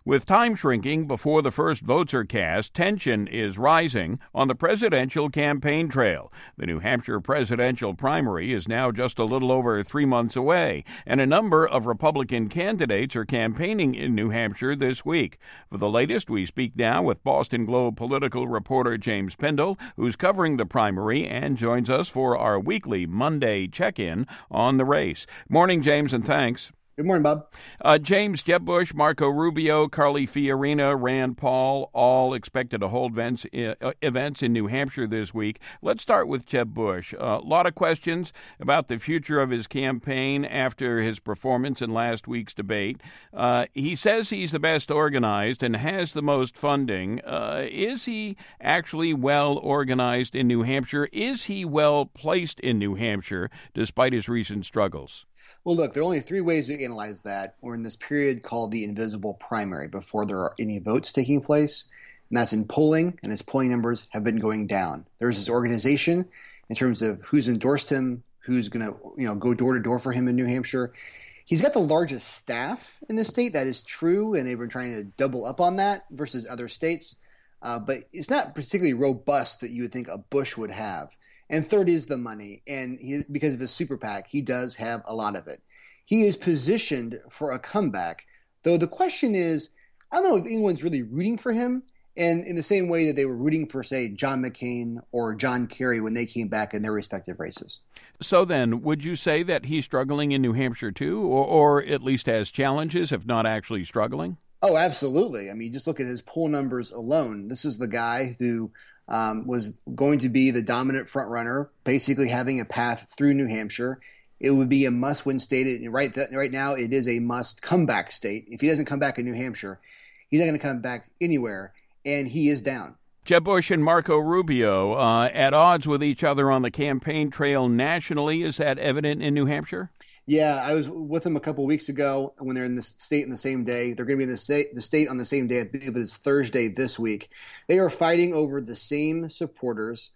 With time shrinking before the first votes are cast, tension is rising on the presidential campaign trail. The New Hampshire presidential primary is now just a little over 3 months away, and a number of Republican candidates are campaigning in New Hampshire this week. For the latest, we speak now with Boston Globe political reporter James Pendle, who's covering the primary and joins us for our weekly Monday check-in on the race. Morning, James, and thanks. Good morning, Bob. James, Jeb Bush, Marco Rubio, Carly Fiorina, Rand Paul, all expected to hold events in New Hampshire this week. Let's start with Jeb Bush. A lot of questions about the future of his campaign after his performance in last week's debate. He says he's the best organized and has the most funding. Is he actually well organized in New Hampshire? Is he well placed in New Hampshire despite his recent struggles? Well, look, there are only three ways to analyze that. We're in this period called the invisible primary before there are any votes taking place, and that's in polling, and his polling numbers have been going down. There's this organization in terms of who's endorsed him, who's going to go door to door for him in New Hampshire. He's got the largest staff in the state. That is true, and they've been trying to double up on that versus other states. But it's not particularly robust that you would think a Bush would have. And third is the money. And because of his super PAC, he does have a lot of it. He is positioned for a comeback, though the question is, I don't know if anyone's really rooting for him. And in the same way that they were rooting for, say, John McCain or John Kerry when they came back in their respective races. So then, would you say that he's struggling in New Hampshire too, or at least has challenges, if not actually struggling? Oh, absolutely. I mean, just look at his poll numbers alone. This is the guy who was going to be the dominant frontrunner, basically having a path through New Hampshire. It would be a must-win state. Right now, it is a must-comeback state. If he doesn't come back in New Hampshire, he's not going to come back anywhere, and he is down. Jeb Bush and Marco Rubio at odds with each other on the campaign trail nationally. Is that evident in New Hampshire? Yeah, I was with them a couple of weeks ago when they're in the state on the same day. They're going to be in the state on the same day. I believe it is Thursday this week. They are fighting over the same supporters.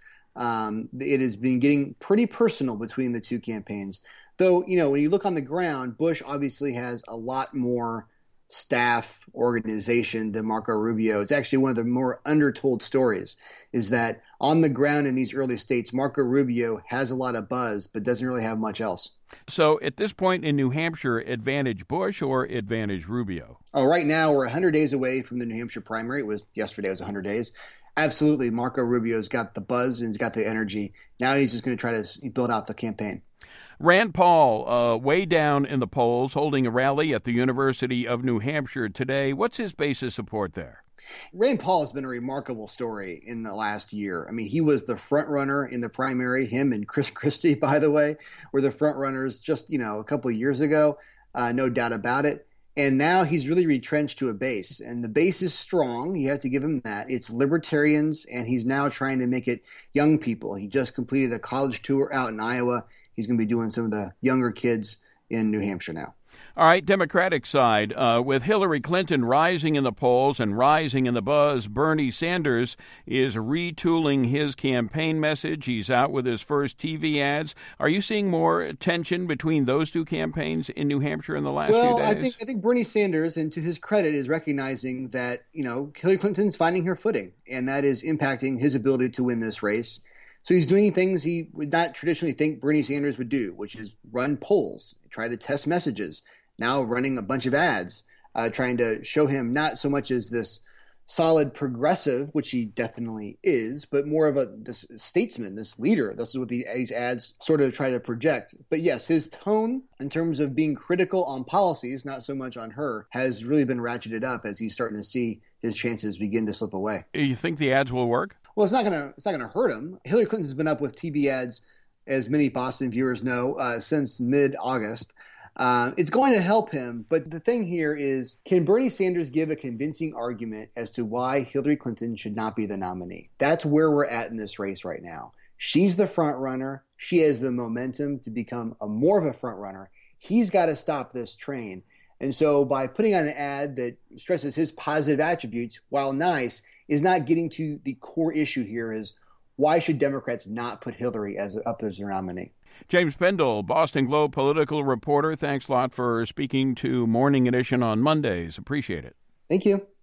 It has been getting pretty personal between the two campaigns. Though, when you look on the ground, Bush obviously has a lot more staff organization than Marco Rubio. It's actually one of the more undertold stories is that on the ground in these early states, Marco Rubio has a lot of buzz, but doesn't really have much else. So at this point in New Hampshire, advantage Bush or advantage Rubio? Oh, right now we're 100 days away from the New Hampshire primary. Yesterday was 100 days. Absolutely. Marco Rubio's got the buzz and he's got the energy. Now he's just going to try to build out the campaign. Rand Paul, way down in the polls, holding a rally at the University of New Hampshire today. What's his base of support there? Rand Paul has been a remarkable story in the last year. I mean, he was the front runner in the primary. Him and Chris Christie, by the way, were the front runners just, a couple of years ago. No doubt about it. And now he's really retrenched to a base. And the base is strong. You have to give him that. It's libertarians, and he's now trying to make it young people. He just completed a college tour out in Iowa. He's going to be doing some of the younger kids in New Hampshire now. All right, Democratic side, with Hillary Clinton rising in the polls and rising in the buzz, Bernie Sanders is retooling his campaign message. He's out with his first TV ads. Are you seeing more tension between those two campaigns in New Hampshire in the last few days? Well, I think Bernie Sanders, and to his credit, is recognizing that, Hillary Clinton's finding her footing, and that is impacting his ability to win this race. So he's doing things he would not traditionally think Bernie Sanders would do, which is run polls, try to test messages, now running a bunch of ads, trying to show him not so much as this solid progressive, which he definitely is, but more of this statesman, this leader. This is what these ads sort of try to project. But yes, his tone in terms of being critical on policies, not so much on her, has really been ratcheted up as he's starting to see his chances begin to slip away. You think the ads will work? Well, it's not gonna hurt him. Hillary Clinton's been up with TV ads, as many Boston viewers know, since mid-August. It's going to help him, but the thing here is, can Bernie Sanders give a convincing argument as to why Hillary Clinton should not be the nominee? That's where we're at in this race right now. She's the front runner. She has the momentum to become more of a front runner. He's got to stop this train. And so by putting on an ad that stresses his positive attributes, while nice, is not getting to the core issue here is, why should Democrats not put Hillary up as their nominee? James Pendle, Boston Globe political reporter, thanks a lot for speaking to Morning Edition on Mondays. Appreciate it. Thank you.